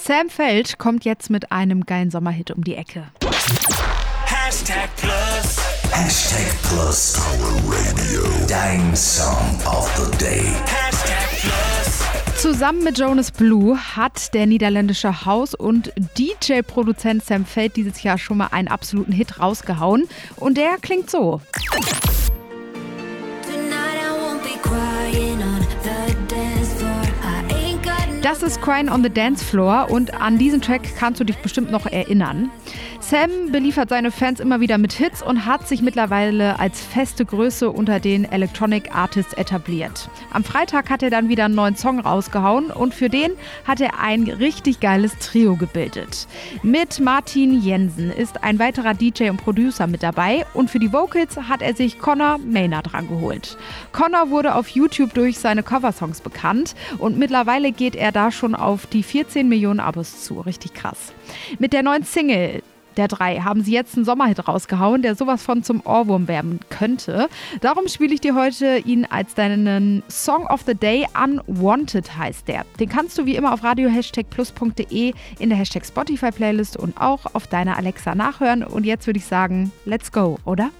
Sam Feld kommt jetzt mit einem geilen Sommerhit um die Ecke. Hashtag Plus. Hashtag Plus. Power Radio. Dein Song of the Day. Hashtag Plus. Zusammen mit Jonas Blue hat der niederländische Haus- und DJ-Produzent Sam Feld dieses Jahr schon mal einen absoluten Hit rausgehauen. Und der klingt so. Das ist Crying on the Dance Floor und an diesen Track kannst du dich bestimmt noch erinnern. Sam beliefert seine Fans immer wieder mit Hits und hat sich mittlerweile als feste Größe unter den Electronic Artists etabliert. Am Freitag hat er dann wieder einen neuen Song rausgehauen und für den hat er ein richtig geiles Trio gebildet. Mit Martin Jensen ist ein weiterer DJ und Producer mit dabei und für die Vocals hat er sich Connor Maynard rangeholt. Connor wurde auf YouTube durch seine Coversongs bekannt und mittlerweile geht er da schon auf die 14 Millionen Abos zu. Richtig krass. Mit der neuen Single der drei haben sie jetzt einen Sommerhit rausgehauen, der sowas von zum Ohrwurm werden könnte. Darum spiele ich dir heute ihn als deinen Song of the Day. Unwanted heißt der. Den kannst du wie immer auf radio-plus.de in der Hashtag Spotify Playlist und auch auf deiner Alexa nachhören. Und jetzt würde ich sagen, let's go, oder?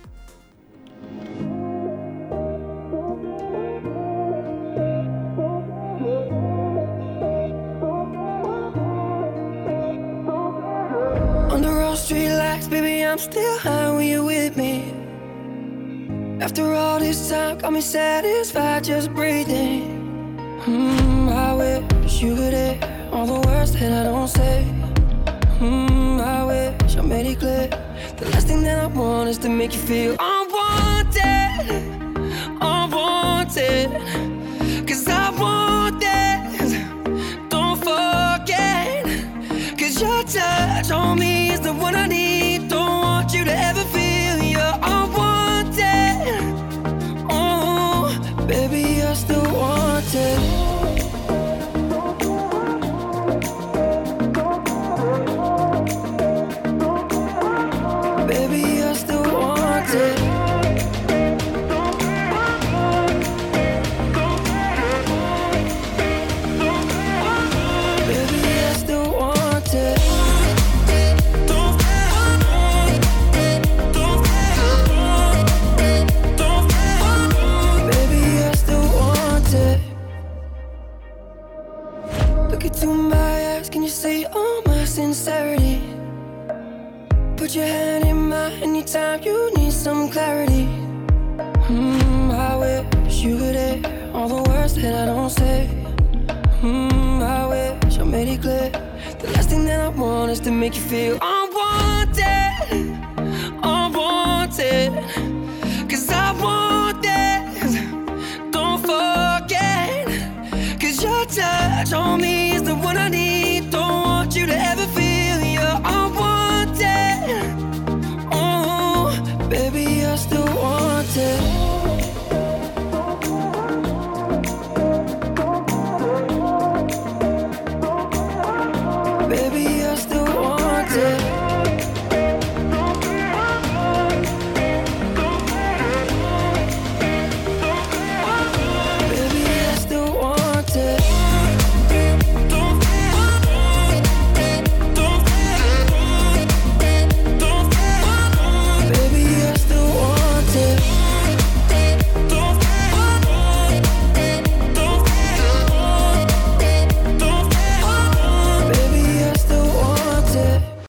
On the road, street lights, baby, I'm still high when you're with me. After all this time, got me satisfied just breathing. I wish you could hear all the words that I don't say. I wish I made it clear. The last thing that I want is to make you feel unwanted, unwanted. 'Cause I want this, don't forget. 'Cause your touch on me is the one I need. Don't want you to ever feel you're unwanted. Oh, baby, you're still wanted. Baby, you're still wanted. Baby, you're still wanted. Baby, you're still wanted. Look into my eyes, can you see all my sincerity? Put your hand in mine anytime you need some clarity. I wish you could hear all the words that I don't say. I wish I made it clear. The last thing that I want is to make you feel unwanted, unwanted. 'Cause I want this, don't forget. 'Cause your touch on me is the one I need. Don't want you to ever feel you're unwanted. Oh, baby, you're still wanted. Baby,